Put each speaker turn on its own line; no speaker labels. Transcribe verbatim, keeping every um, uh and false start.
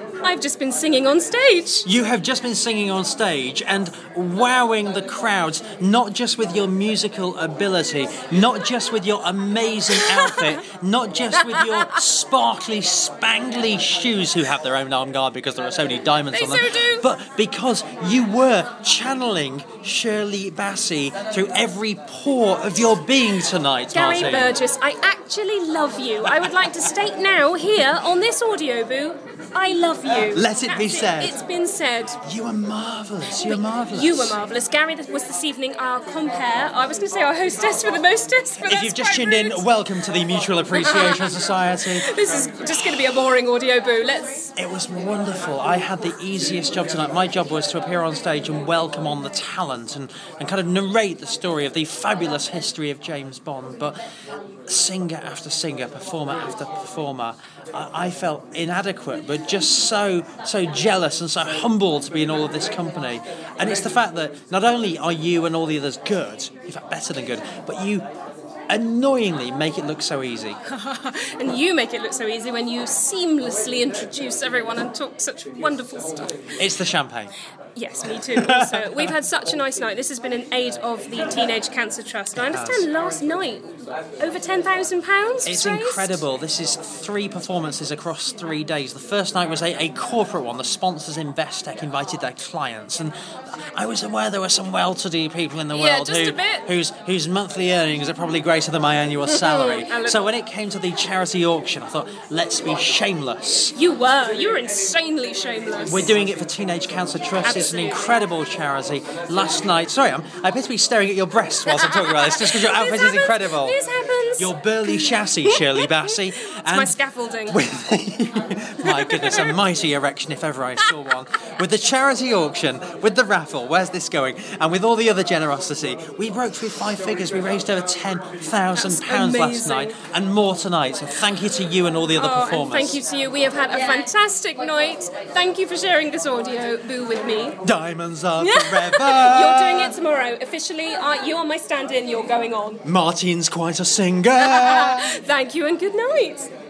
I've just been singing on stage.
You have just been singing on stage and wowing the crowds, not just with your musical ability, not just with your amazing outfit, not just with your sparkly, spangly shoes, who have their own arm guard because there are so many diamonds
They
on them,
so do.
but because you were channeling Shirley Bassey through every pore of your being tonight,
Gary
Martin.
Burgess, I actually love you. I would like to state now, here, on this audio boo, I love you.
Let it be
That's
said.
It's been said.
You are marvellous. You are marvellous.
You were marvellous. Gary was this evening our compere. I was going to say our hostess for the mostess, but
If
that's
you've just
quite
tuned in,
rude.
welcome to the Mutual Appreciation Society.
This is just going to be a boring audio boo. Let's...
It was wonderful. I had the easiest job tonight. My job was to appear on stage and welcome on the talent and, and kind of narrate the story of the fabulous history of James Bond. But singer after singer, performer after performer, I, I felt inadequate, but just so, so jealous and so humble to be in all of this company. And it's the fact that not only are you and all the others good, in fact better than good, but you annoyingly make it look so easy.
And you make it look so easy when you seamlessly introduce everyone and talk such wonderful stuff.
It's the champagne.
Yes, me too. Also, we've had such a nice night. This has been in aid of the Teenage Cancer Trust. I understand last night over ten thousand pounds.
It's
raised.
incredible. This is three performances across three days. The first night was a, a corporate one. The sponsors Investec invited their clients, and I was aware there were some well-to-do people in the
Yeah,
world
just
who,
a bit.
whose whose monthly earnings are probably greater than my annual salary.
I look-
So when it came to the charity auction, I thought, let's be shameless.
You were. You were insanely shameless.
We're doing it for Teenage Cancer Trust. It's an
Absolutely.
incredible charity. Last night, sorry, I'm, I appear to be staring at your breasts whilst I'm talking about this, just because your outfit
This
is
happens.
incredible.
This happens.
Your burly chassis, Shirley Bassey.
It's
and
my scaffolding.
with my goodness, a mighty erection if ever I saw one. With the charity auction, with the raffle, where's this going? And with all the other generosity, we broke through five figures. We raised over ten thousand pounds last
amazing.
night, and more tonight. So thank you to you and all the other
Oh,
performers.
and thank you to you. We have had a fantastic night. Thank you for sharing this audio boo with me.
Diamonds are forever.
You're doing it tomorrow. Officially, uh, you are my stand-in. You're going on.
Martin's quite a singer.
Thank you and good night.